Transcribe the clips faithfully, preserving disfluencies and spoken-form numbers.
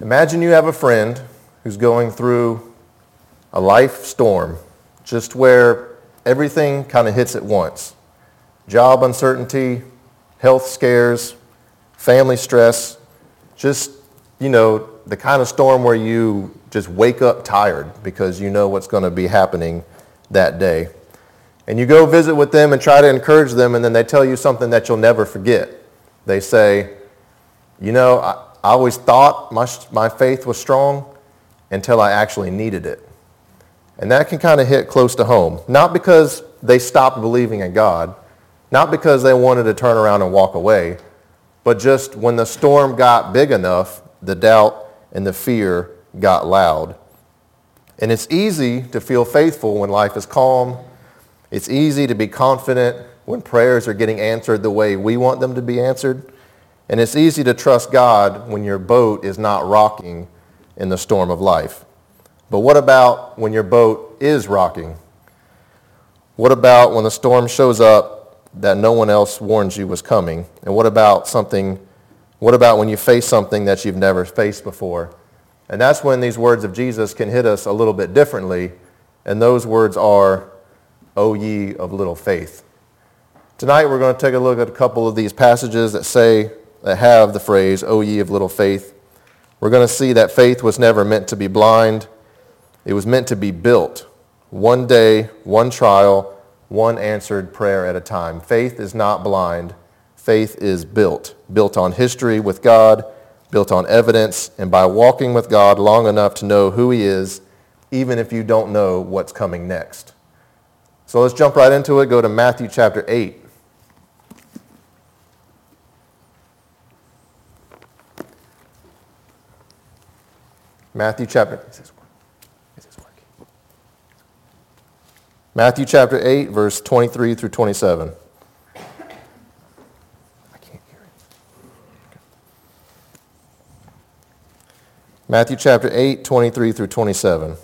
Imagine you have a friend who's going through a life storm, just where everything kind of hits at once. Job uncertainty, health scares, family stress, just, you know, the kind of storm where you just wake up tired because you know what's going to be happening that day. And you go visit with them and try to encourage them, and then they tell you something that you'll never forget. They say, you know, I, I always thought my, my faith was strong until I actually needed it. And that can kind of hit close to home. Not because they stopped believing in God, not because they wanted to turn around and walk away, but just when the storm got big enough, the doubt and the fear got loud. And it's easy to feel faithful when life is calm. It's easy to be confident when prayers are getting answered the way we want them to be answered. And it's easy to trust God when your boat is not rocking in the storm of life. But what about when your boat is rocking? What about when the storm shows up that no one else warns you was coming? And what about something, what about when you face something that you've never faced before? And that's when these words of Jesus can hit us a little bit differently. And those words are, O ye of little faith. Tonight we're going to take a look at a couple of these passages that say, that have the phrase, O ye of little faith. We're going to see that faith was never meant to be blind. It was meant to be built. One day, one trial, one answered prayer at a time. Faith is not blind. Faith is built. Built on history with God, built on evidence, and by walking with God long enough to know who he is, even if you don't know what's coming next. So let's jump right into it. Go to Matthew chapter eight. Matthew chapter, is this, is this working? Matthew chapter eight, verse twenty-three through twenty-seven. I can't hear it. Okay. Matthew chapter eight, twenty-three through twenty-seven.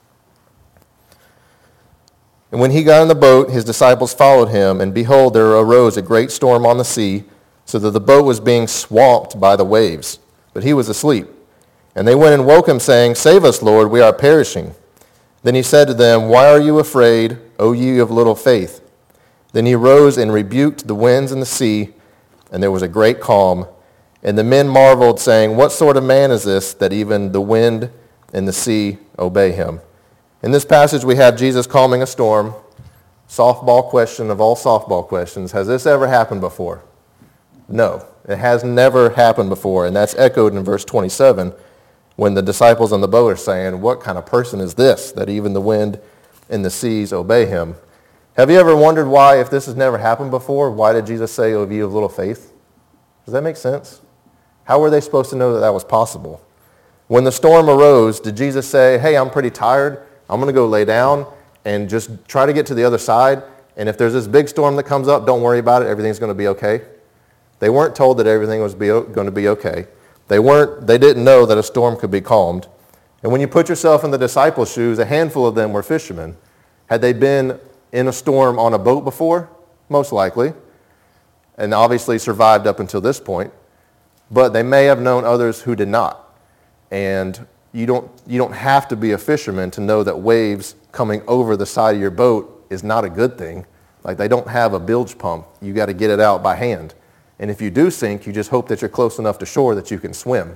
And when he got in the boat, his disciples followed him, and behold, there arose a great storm on the sea, so that the boat was being swamped by the waves. But he was asleep. And they went and woke him, saying, Save us, Lord, we are perishing. Then he said to them, Why are you afraid, O ye of little faith? Then he rose and rebuked the winds and the sea, and there was a great calm. And the men marveled, saying, What sort of man is this, that even the wind and the sea obey him? In this passage, we have Jesus calming a storm. Softball question of all softball questions. Has this ever happened before? No, it has never happened before. And that's echoed in verse twenty-seven, when the disciples on the boat are saying, what kind of person is this, that even the wind and the seas obey him? Have you ever wondered why, if this has never happened before, why did Jesus say, O ye of little faith? Does that make sense? How were they supposed to know that that was possible? When the storm arose, did Jesus say, hey, I'm pretty tired, I'm going to go lay down and just try to get to the other side, and if there's this big storm that comes up, don't worry about it, everything's going to be okay? They weren't told that everything was be, going to be okay. They weren't, they didn't know that a storm could be calmed. And when you put yourself in the disciples' shoes, a handful of them were fishermen. Had they been in a storm on a boat before? Most likely. And obviously survived up until this point. But they may have known others who did not. And you don't, you don't have to be a fisherman to know that waves coming over the side of your boat is not a good thing. Like, they don't have a bilge pump. You got to get it out by hand. And if you do sink, you just hope that you're close enough to shore that you can swim.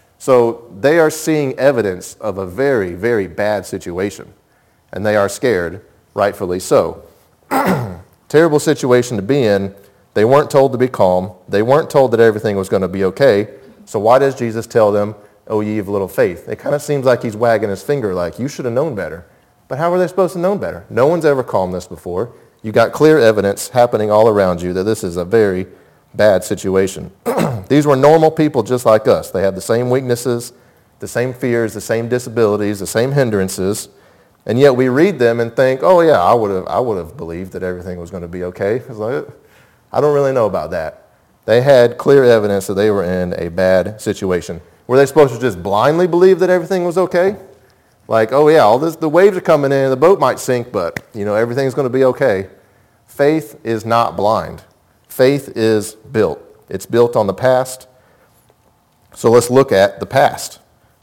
So they are seeing evidence of a very, very bad situation. And they are scared, rightfully so. Terrible situation to be in. They weren't told to be calm. They weren't told that everything was going to be okay. So why does Jesus tell them, O ye of little faith? It kind of seems like he's wagging his finger like, you should have known better. But how were they supposed to know better? No one's ever calmed this before. You got clear evidence happening all around you that this is a very bad situation. These were normal people just like us. They had the same weaknesses, the same fears, the same disabilities, the same hindrances, and yet we read them and think, oh yeah, I would have I would have believed that everything was going to be okay. It's like, I don't really know about that. They had clear evidence that they were in a bad situation. Were they supposed to just blindly believe that everything was okay? Like, oh yeah, all this, the waves are coming in, the boat might sink, but you know, everything's going to be okay. Faith is not blind. Faith is built. It's built on the past. So let's look at the past.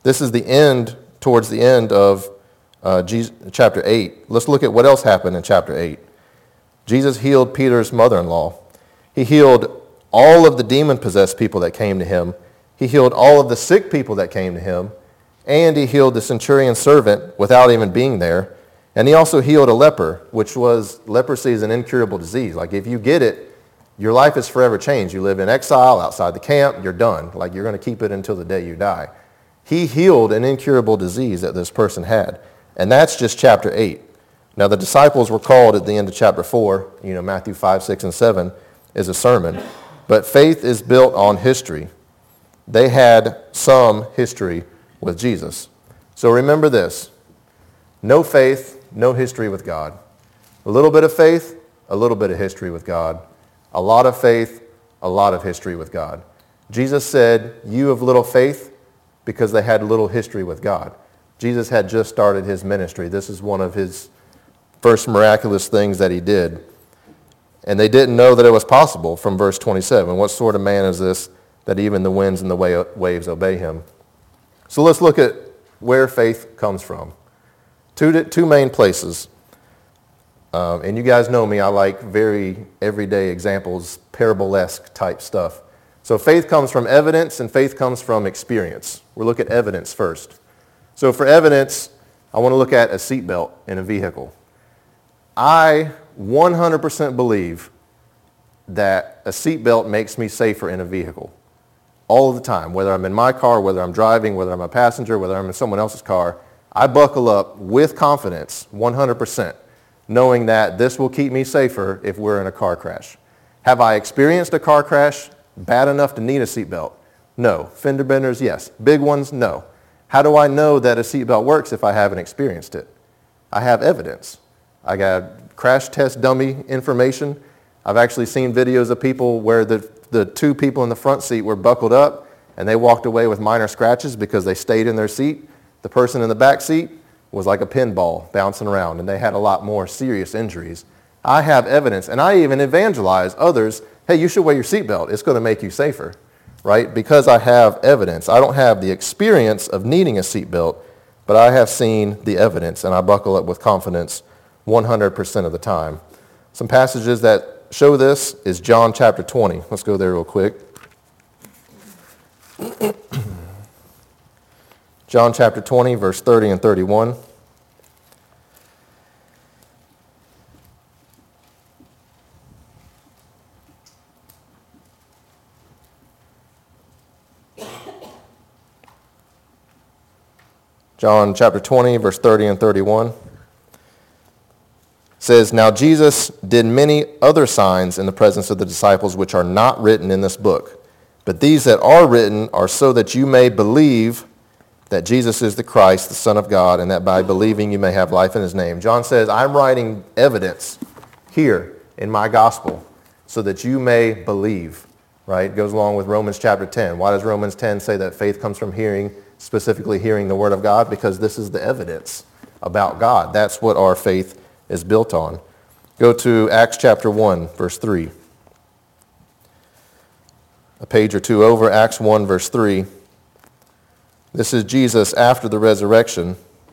This is the end, towards the end of uh, Jesus, chapter eight. Let's look at what else happened in chapter eight. Jesus healed Peter's mother-in-law. He healed all of the demon-possessed people that came to him. He healed all of the sick people that came to him. And he healed the centurion's servant without even being there. And he also healed a leper, which was, leprosy is an incurable disease. Like if you get it, your life is forever changed. You live in exile outside the camp, you're done. Like you're going to keep it until the day you die. He healed an incurable disease that this person had. And that's just chapter eight. Now the disciples were called at the end of chapter four, you know, Matthew five, six, and seven is a sermon. But faith is built on history. They had some history with Jesus. So remember this, no faith, no history with God. A little bit of faith, a little bit of history with God. A lot of faith, a lot of history with God. Jesus said, you have little faith because they had little history with God. Jesus had just started his ministry. This is one of his first miraculous things that he did. And they didn't know that it was possible from verse twenty-seven. What sort of man is this that even the winds and the waves obey him? So let's look at where faith comes from. Two, two main places. Um, and you guys know me, I like very everyday examples, parable-esque type stuff. So faith comes from evidence and faith comes from experience. We'll look at evidence first. So for evidence, I want to look at a seatbelt in a vehicle. I one hundred percent believe that a seatbelt makes me safer in a vehicle. All of the time, whether I'm in my car, whether I'm driving, whether I'm a passenger, whether I'm in someone else's car, I buckle up with confidence, one hundred percent, knowing that this will keep me safer if we're in a car crash. Have I experienced a car crash bad enough to need a seatbelt? No. Fender benders, yes. Big ones, no. How do I know that a seatbelt works if I haven't experienced it? I have evidence. I got crash test dummy information. I've actually seen videos of people where the, the two people in the front seat were buckled up and they walked away with minor scratches because they stayed in their seat. The person in the back seat was like a pinball bouncing around and they had a lot more serious injuries. I have evidence and I even evangelize others, hey, you should wear your seatbelt. It's going to make you safer, right? Because I have evidence. I don't have the experience of needing a seatbelt, but I have seen the evidence and I buckle up with confidence one hundred percent of the time. Some passages that show this is John chapter twenty. Let's go there real quick. John chapter twenty, verse thirty and thirty-one. John chapter twenty, verse thirty and thirty-one. Says, now Jesus did many other signs in the presence of the disciples which are not written in this book. But these that are written are so that you may believe that Jesus is the Christ, the Son of God, and that by believing you may have life in his name. John says, I'm writing evidence here in my gospel so that you may believe, right? It goes along with Romans chapter ten. Why does Romans ten say that faith comes from hearing, specifically hearing the word of God? Because this is the evidence about God. That's what our faith is built on. Go to Acts chapter one, verse three. A page or two over, Acts one, verse three. This is Jesus after the resurrection.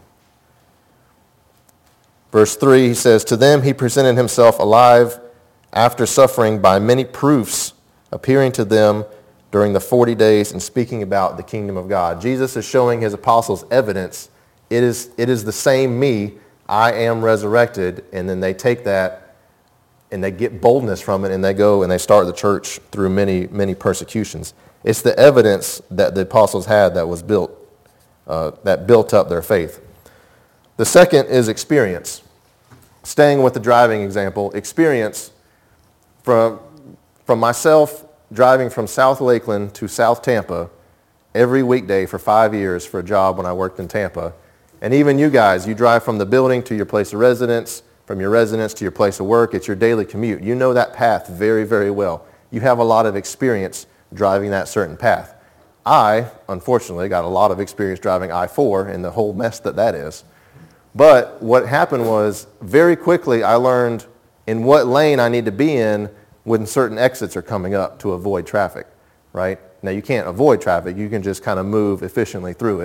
Verse three, he says, to them he presented himself alive after suffering by many proofs, appearing to them during the forty days and speaking about the kingdom of God. Jesus is showing his apostles evidence. It is, it is the same me. I am resurrected, and then they take that and they get boldness from it and they go and they start the church through many, many persecutions. It's the evidence that the apostles had that was built, uh, that built up their faith. The second is experience. Staying with the driving example, experience from, from myself driving from South Lakeland to South Tampa every weekday for five years for a job when I worked in Tampa. And even you guys, you drive from the building to your place of residence, from your residence to your place of work. It's your daily commute. You know that path very, very well. You have a lot of experience driving that certain path. I, unfortunately, got a lot of experience driving I four and the whole mess that that is. But what happened was, very quickly I learned in what lane I need to be in when certain exits are coming up to avoid traffic, right? Now you can't avoid traffic. You can just kind of move efficiently through it.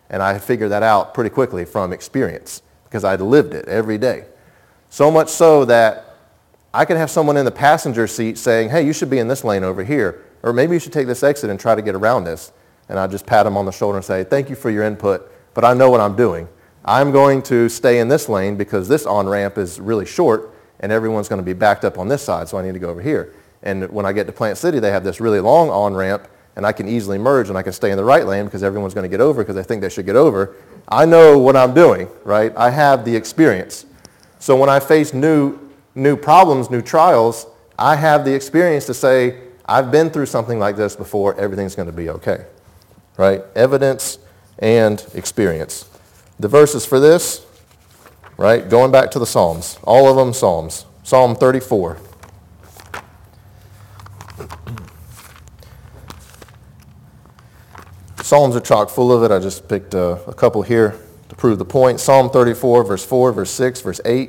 And I figured that out pretty quickly from experience because I'd lived it every day. So much so that I could have someone in the passenger seat saying, hey, you should be in this lane over here. Or maybe you should take this exit and try to get around this. And I'd just pat them on the shoulder and say, thank you for your input, but I know what I'm doing. I'm going to stay in this lane because this on-ramp is really short and everyone's going to be backed up on this side, so I need to go over here. And when I get to Plant City, they have this really long on-ramp, and I can easily merge and I can stay in the right lane because everyone's going to get over because they think they should get over. I know what I'm doing, right? I have the experience. So when I face new, new problems, new trials, I have the experience to say, I've been through something like this before, everything's going to be okay, right? Evidence and experience. The verses for this, right, going back to the Psalms, all of them Psalms. Psalm thirty-four. Psalms are chock full of it. I just picked a, a couple here to prove the point. Psalm thirty-four, verse four, verse six, verse eight.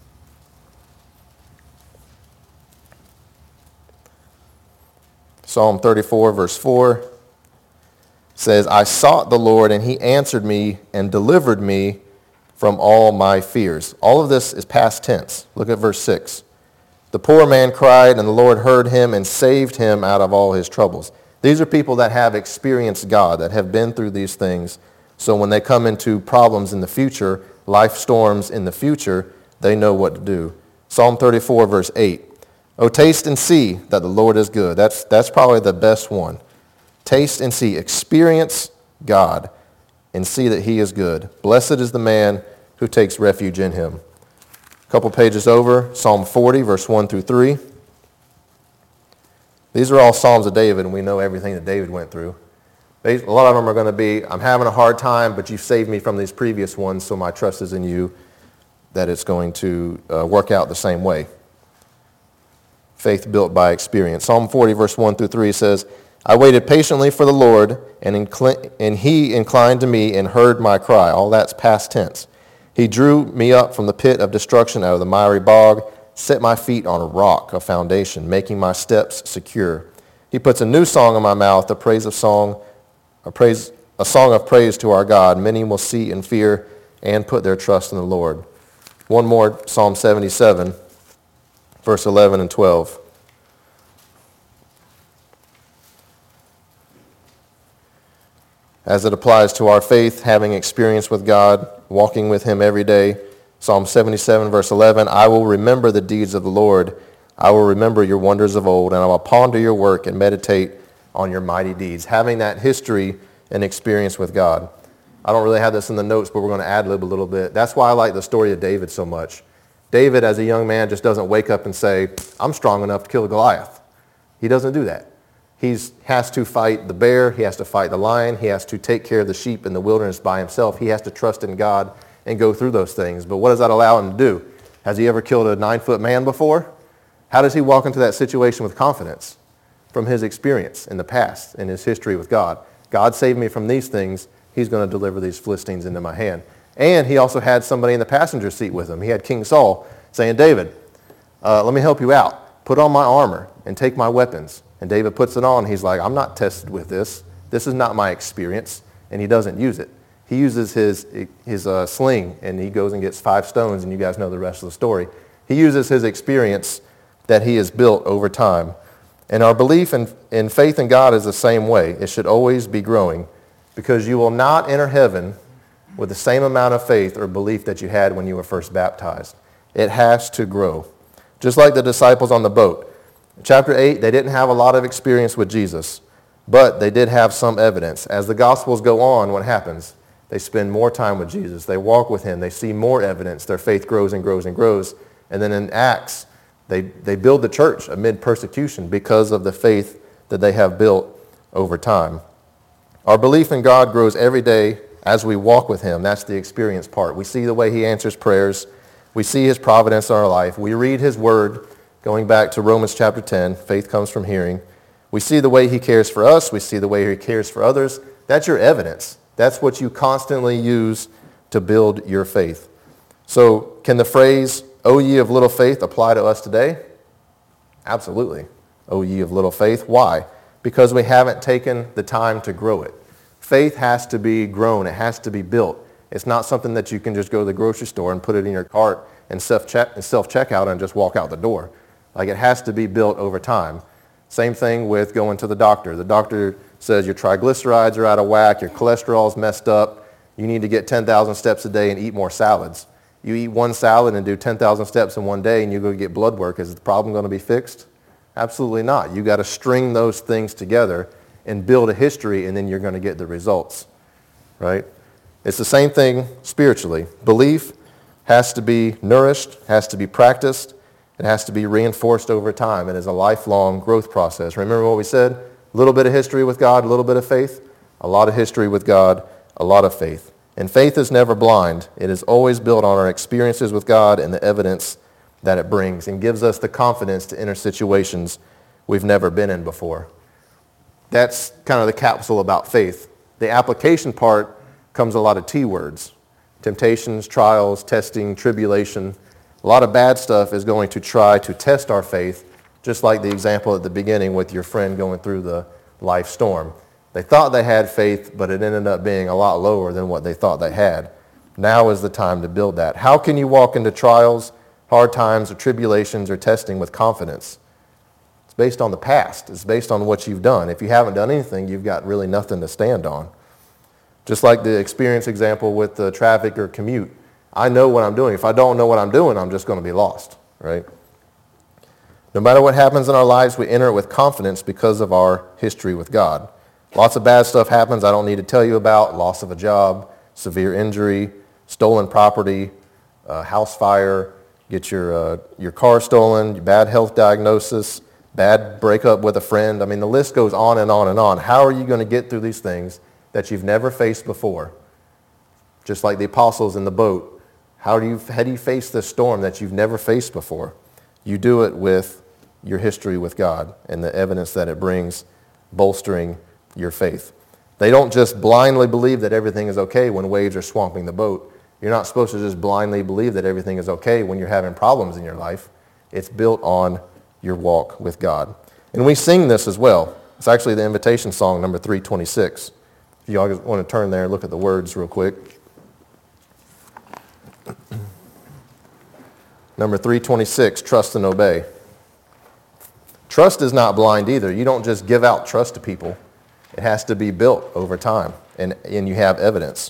Psalm thirty-four, verse four says, I sought the Lord, and he answered me and delivered me from all my fears. All of this is past tense. Look at verse six. The poor man cried, and the Lord heard him and saved him out of all his troubles. These are people that have experienced God, that have been through these things. So when they come into problems in the future, life storms in the future, they know what to do. Psalm thirty-four, verse eight. Oh, taste and see that the Lord is good. That's, that's probably the best one. Taste and see. Experience God and see that he is good. Blessed is the man who takes refuge in him. A couple pages over, Psalm forty, verse one through three. These are all Psalms of David, and we know everything that David went through. A lot of them are going to be, I'm having a hard time, but you saved me from these previous ones, so my trust is in you that it's going to uh, work out the same way. Faith built by experience. Psalm forty, verse one through three says, I waited patiently for the Lord, and, incl- and he inclined to me and heard my cry. All that's past tense. He drew me up from the pit of destruction out of the miry bog, set my feet on a rock, a foundation, making my steps secure. He puts a new song in my mouth, a praise of song, a praise, a song of praise to our God. Many will see and fear and put their trust in the Lord. One more, Psalm seventy-seven, verse eleven and twelve. As it applies to our faith, having experience with God, walking with him every day. Psalm seventy-seven, verse eleven, I will remember the deeds of the Lord. I will remember your wonders of old, and I will ponder your work and meditate on your mighty deeds. Having that history and experience with God. I don't really have this in the notes, but we're going to ad-lib a little bit. That's why I like the story of David so much. David, as a young man, just doesn't wake up and say, I'm strong enough to kill Goliath. He doesn't do that. He has to fight the bear. He has to fight the lion. He has to take care of the sheep in the wilderness by himself. He has to trust in God and go through those things. But what does that allow him to do? Has he ever killed a nine-foot man before? How does he walk into that situation with confidence? From his experience in the past, in his history with God. God saved me from these things. He's going to deliver these Philistines into my hand. And he also had somebody in the passenger seat with him. He had King Saul saying, David, uh, let me help you out. Put on my armor and take my weapons. And David puts it on. He's like, I'm not tested with this. This is not my experience. And he doesn't use it. He uses his, his uh, sling, and he goes and gets five stones, and you guys know the rest of the story. He uses his experience that he has built over time. And our belief in, in faith in God is the same way. It should always be growing, because you will not enter heaven with the same amount of faith or belief that you had when you were first baptized. It has to grow. Just like the disciples on the boat. In chapter eight, they didn't have a lot of experience with Jesus, but they did have some evidence. As the Gospels go on, what happens? They spend more time with Jesus. They walk with him. They see more evidence. Their faith grows and grows and grows. And then in Acts, they, they build the church amid persecution because of the faith that they have built over time. Our belief in God grows every day as we walk with him. That's the experience part. We see the way he answers prayers. We see his providence in our life. We read his word, going back to Romans chapter ten. Faith comes from hearing. We see the way he cares for us. We see the way he cares for others. That's your evidence. That's what you constantly use to build your faith. So can the phrase, O ye of little faith, apply to us today? Absolutely. O ye of little faith. Why? Because we haven't taken the time to grow it. faith has to be grown. It has to be built. It's not something that you can just go to the grocery store and put it in your cart and self-check, self-checkout and just walk out the door. Like, it has to be built over time. Same thing with going to the doctor. The doctor says your triglycerides are out of whack, your cholesterol's messed up, you need to get ten thousand steps a day and eat more salads. You eat one salad and do ten thousand steps in one day and you go get blood work. Is the problem going to be fixed? Absolutely not. You got to string those things together and build a history, and then you're going to get the results, right? It's the same thing spiritually. Belief has to be nourished, has to be practiced, it has to be reinforced over time. It is a lifelong growth process. Remember what we said? A little bit of history with God, a little bit of faith, a lot of history with God, a lot of faith. And faith is never blind. It is always built on our experiences with God and the evidence that it brings, and gives us the confidence to enter situations we've never been in before. That's kind of the capsule about faith. The application part comes a lot of T words. Temptations, trials, testing, tribulation. A lot of bad stuff is going to try to test our faith, just like the example at the beginning with your friend going through the life storm. They thought they had faith, but it ended up being a lot lower than what they thought they had. Now is the time to build that. How can you walk into trials, hard times, or tribulations, or testing with confidence? It's based on the past. It's based on what you've done. If you haven't done anything, you've got really nothing to stand on. Just like the experience example with the traffic or commute. I know what I'm doing. If I don't know what I'm doing, I'm just going to be lost, right? No matter what happens in our lives, we enter it with confidence because of our history with God. Lots of bad stuff happens I don't need to tell you about. Loss of a job, severe injury, stolen property, uh, house fire, get your, uh, your car stolen, bad health diagnosis, bad breakup with a friend. I mean, the list goes on and on and on. How are you going to get through these things that you've never faced before? Just like the apostles in the boat. How do you, how do you face this storm that you've never faced before? You do it with your history with God and the evidence that it brings, bolstering your faith. They don't just blindly believe that everything is okay when waves are swamping the boat. You're not supposed to just blindly believe that everything is okay when you're having problems in your life. It's built on your walk with God. And we sing this as well. It's actually the invitation song, number three twenty-six. If you all want to turn there and look at the words real quick. Number three twenty-six, trust and obey. Trust is not blind either. You don't just give out trust to people. It has to be built over time, and, and you have evidence.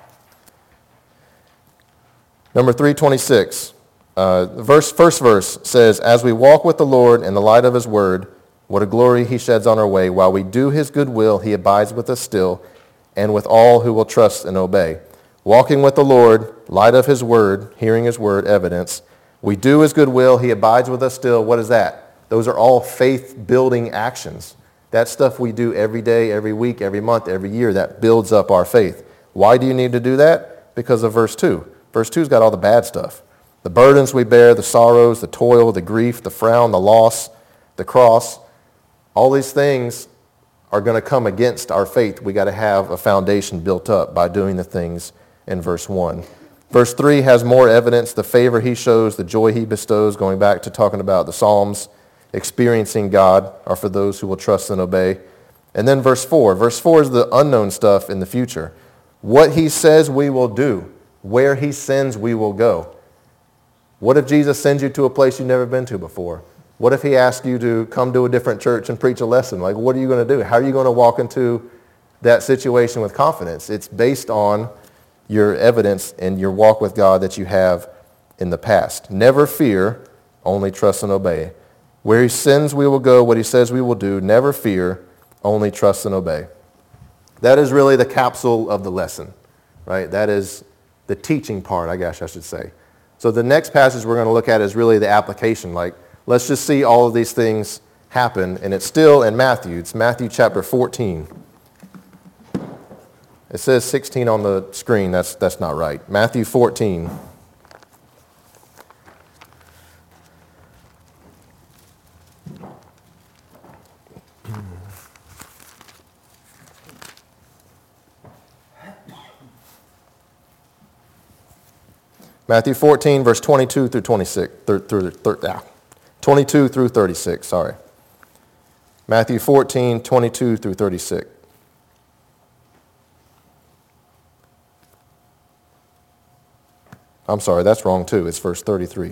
Number three twenty-six, uh, verse, first verse says, as we walk with the Lord in the light of his word, what a glory he sheds on our way. While we do his good will, he abides with us still, and with all who will trust and obey. Walking with the Lord, light of his word, hearing his word, evidence. We do his good will, he abides with us still. What is that? Those are all faith-building actions. That's stuff we do every day, every week, every month, every year that builds up our faith. Why do you need to do that? Because of verse two. Verse two's got all the bad stuff. The burdens we bear, the sorrows, the toil, the grief, the frown, the loss, the cross. All these things are going to come against our faith. We got to have a foundation built up by doing the things in verse one. Verse three has more evidence, the favor he shows, the joy he bestows, going back to talking about the Psalms, experiencing God are for those who will trust and obey. And then verse four. Verse four is the unknown stuff in the future. What he says we will do. Where he sends we will go. What if Jesus sends you to a place you've never been to before? What if he asks you to come to a different church and preach a lesson? Like, what are you going to do? How are you going to walk into that situation with confidence? It's based on your evidence and your walk with God that you have in the past. Never fear, only trust and obey. Where he sends we will go, what he says we will do. Never fear, only trust and obey. That is really the capsule of the lesson, right? That is the teaching part, I guess I should say. So the next passage we're going to look at is really the application. Like, let's just see all of these things happen, and it's still in Matthew. It's Matthew chapter fourteen. It says sixteen on the screen. That's, that's not right. Matthew fourteen. Matthew fourteen, verse twenty-two through twenty-six, thir, thir, thir, ah, twenty-two through thirty-six, sorry. Matthew fourteen, twenty-two through thirty-six. I'm sorry, that's wrong too. It's verse thirty-three.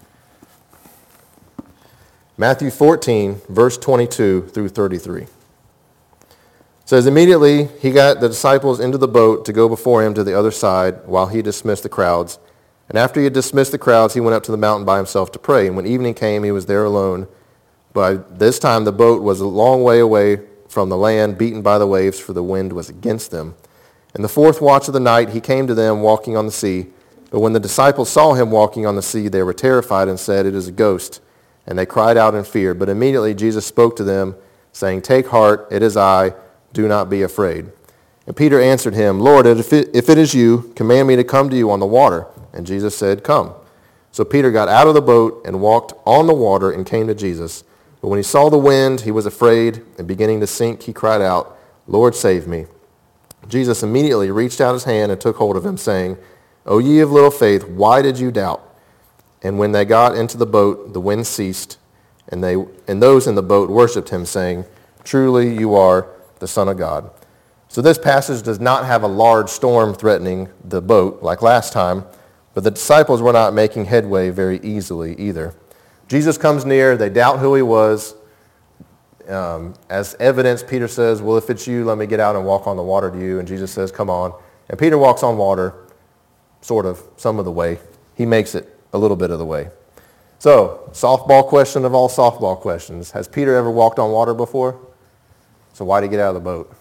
Matthew fourteen, verse twenty-two through thirty-three. It says, immediately he got the disciples into the boat to go before him to the other side while he dismissed the crowds. And after he had dismissed the crowds, he went up to the mountain by himself to pray. And when evening came, he was there alone. By this time the boat was a long way away from the land, beaten by the waves, for the wind was against them. In the fourth watch of the night he came to them walking on the sea. But when the disciples saw him walking on the sea, they were terrified and said, it is a ghost. And they cried out in fear. But immediately Jesus spoke to them, saying, take heart, it is I, do not be afraid. And Peter answered him, Lord, if it, if it is you, command me to come to you on the water. And Jesus said, come. So Peter got out of the boat and walked on the water and came to Jesus. But when he saw the wind, he was afraid, and beginning to sink, he cried out, Lord, save me. Jesus immediately reached out his hand and took hold of him, saying, O ye of little faith, why did you doubt? And when they got into the boat, the wind ceased, and they and those in the boat worshipped him, saying, truly you are the Son of God. So this passage does not have a large storm threatening the boat like last time, but the disciples were not making headway very easily either. Jesus comes near, they doubt who he was. Um, as evidence, Peter says, well, if it's you, let me get out and walk on the water to you. And Jesus says, come on. And Peter walks on water, sort of, some of the way. He makes it a little bit of the way. So, softball question of all softball questions. Has Peter ever walked on water before? So why did he get out of the boat?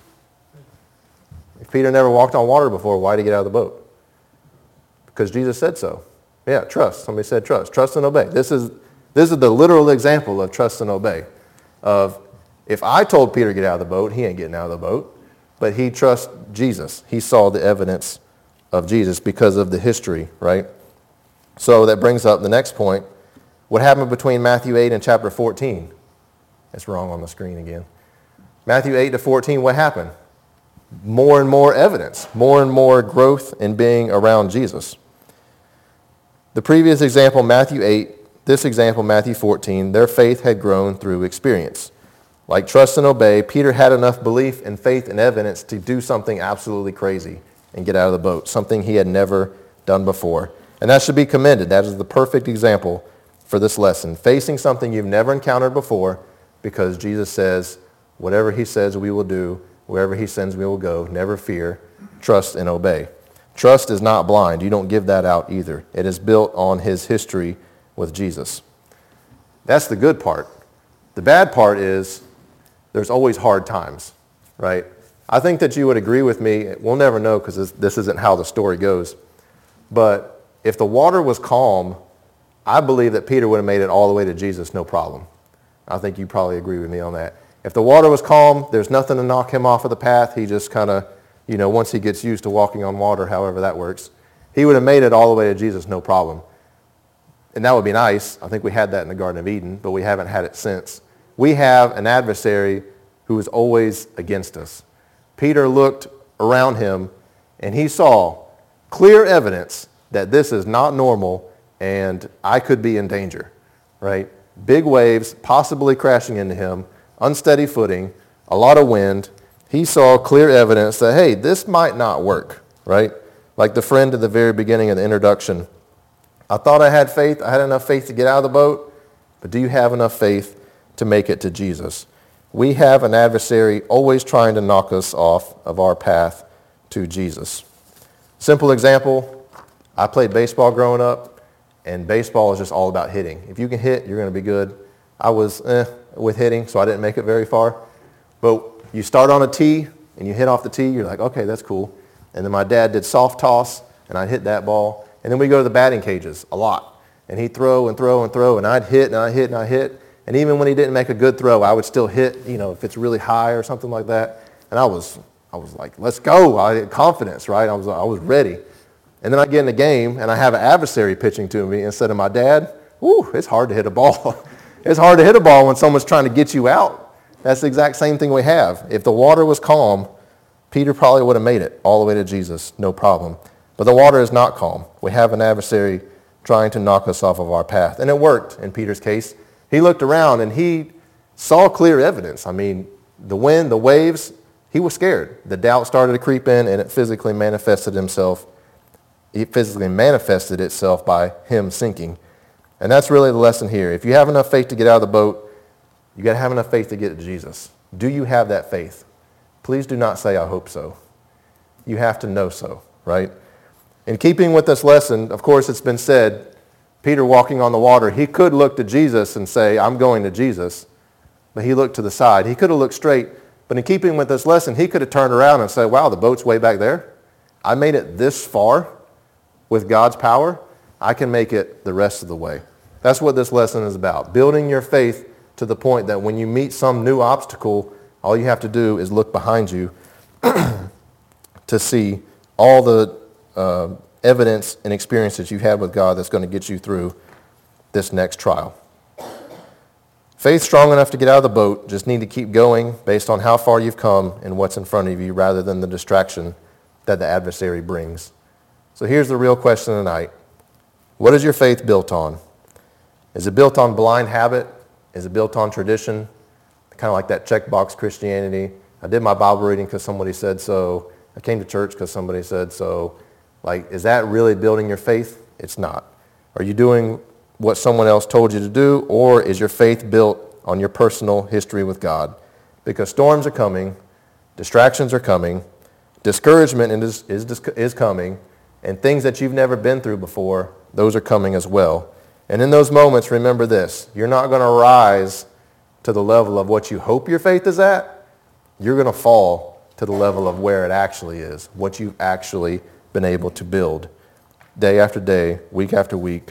If Peter never walked on water before, why did he get out of the boat? Because Jesus said so. Yeah, trust. Somebody said trust. Trust and obey. This is, this is the literal example of trust and obey. Of if I told Peter to get out of the boat, he ain't getting out of the boat. But he trusts Jesus. He saw the evidence of Jesus because of the history, right? So that brings up the next point. What happened between Matthew eight and chapter fourteen? It's wrong on the screen again. Matthew eight to fourteen, what happened? More and more evidence, more and more growth in being around Jesus. The previous example, Matthew eight, this example, Matthew fourteen, their faith had grown through experience. Like trust and obey, Peter had enough belief and faith and evidence to do something absolutely crazy and get out of the boat, something he had never done before. And that should be commended. That is the perfect example for this lesson. Facing something you've never encountered before, because Jesus says, whatever he says we will do, wherever he sends we will go, never fear, trust and obey. Trust is not blind. You don't give that out either. It is built on his history with Jesus. That's the good part. The bad part is there's always hard times, right? I think that you would agree with me. We'll never know because this, this isn't how the story goes. But if the water was calm, I believe that Peter would have made it all the way to Jesus, no problem. I think you probably agree with me on that. If the water was calm, there's nothing to knock him off of the path. He just kind of, you know, once he gets used to walking on water, however that works, he would have made it all the way to Jesus, no problem. And that would be nice. I think we had that in the Garden of Eden, but we haven't had it since. We have an adversary who is always against us. Peter looked around him, and he saw clear evidence that this is not normal, and I could be in danger, right? Big waves possibly crashing into him, unsteady footing, a lot of wind. He saw clear evidence that, hey, this might not work, right? Like the friend at the very beginning of the introduction. I thought I had faith. I had enough faith to get out of the boat, but do you have enough faith to make it to Jesus? We have an adversary always trying to knock us off of our path to Jesus. Simple example, I played baseball growing up, and baseball is just all about hitting. If you can hit, you're going to be good. I was eh, with hitting, so I didn't make it very far. But you start on a tee, and you hit off the tee, you're like, okay, that's cool. And then my dad did soft toss, and I'd hit that ball. And then we go to the batting cages a lot. And he'd throw and throw and throw, and I'd hit and I'd hit and I'd hit. And even when he didn't make a good throw, I would still hit, you know, if it's really high or something like that. And I was I was like, let's go. I had confidence, right? I was I was ready. And then I get in the game, and I have an adversary pitching to me instead of my dad. Woo, it's hard to hit a ball. It's hard to hit a ball when someone's trying to get you out. That's the exact same thing we have. If the water was calm, Peter probably would have made it all the way to Jesus, no problem. But the water is not calm. We have an adversary trying to knock us off of our path. And it worked in Peter's case. He looked around, and he saw clear evidence. I mean, the wind, the waves, he was scared. The doubt started to creep in, and it physically manifested himself it physically manifested itself by him sinking. And that's really the lesson here. If you have enough faith to get out of the boat, you got to have enough faith to get to Jesus. Do you have that faith? Please do not say, I hope so. You have to know so, right? In keeping with this lesson, of course, it's been said, Peter walking on the water, he could look to Jesus and say, I'm going to Jesus. But he looked to the side. He could have looked straight. But in keeping with this lesson, he could have turned around and said, wow, the boat's way back there. I made it this far with God's power. I can make it the rest of the way. That's what this lesson is about. Building your faith to the point that when you meet some new obstacle, all you have to do is look behind you to see all the uh, evidence and experiences you've had with God that's going to get you through this next trial. Faith strong enough to get out of the boat, just need to keep going based on how far you've come and what's in front of you rather than the distraction that the adversary brings. So here's the real question tonight. What is your faith built on? Is it built on blind habit? Is it built on tradition? Kind of like that checkbox Christianity. I did my Bible reading because somebody said so. I came to church because somebody said so. Like, is that really building your faith? It's not. Are you doing what someone else told you to do, or is your faith built on your personal history with God? Because storms are coming, distractions are coming, discouragement is, is, is coming, and things that you've never been through before, those are coming as well. And in those moments, remember this, you're not going to rise to the level of what you hope your faith is at. You're going to fall to the level of where it actually is, what you've actually been able to build day after day, week after week,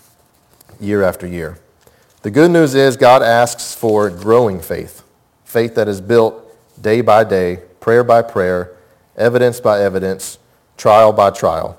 year after year. The good news is God asks for growing faith, faith that is built day by day, prayer by prayer, evidence by evidence, trial by trial.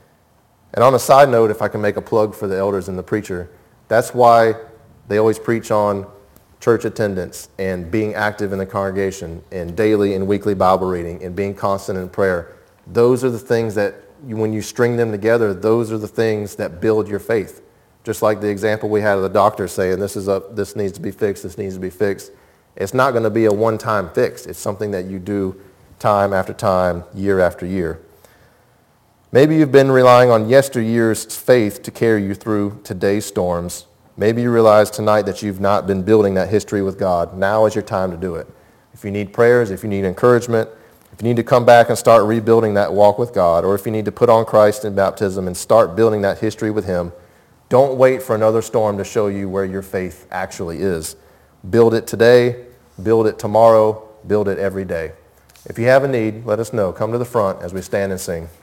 And on a side note, if I can make a plug for the elders and the preacher, that's why they always preach on church attendance and being active in the congregation and daily and weekly Bible reading and being constant in prayer. Those are the things that, you, when you string them together, those are the things that build your faith. Just like the example we had of the doctor saying, this is a, this needs to be fixed, this needs to be fixed. It's not going to be a one-time fix. It's something that you do time after time, year after year. Maybe you've been relying on yesteryear's faith to carry you through today's storms. Maybe you realize tonight that you've not been building that history with God. Now is your time to do it. If you need prayers, if you need encouragement, if you need to come back and start rebuilding that walk with God, or if you need to put on Christ in baptism and start building that history with him, don't wait for another storm to show you where your faith actually is. Build it today, build it tomorrow, build it every day. If you have a need, let us know. Come to the front as we stand and sing.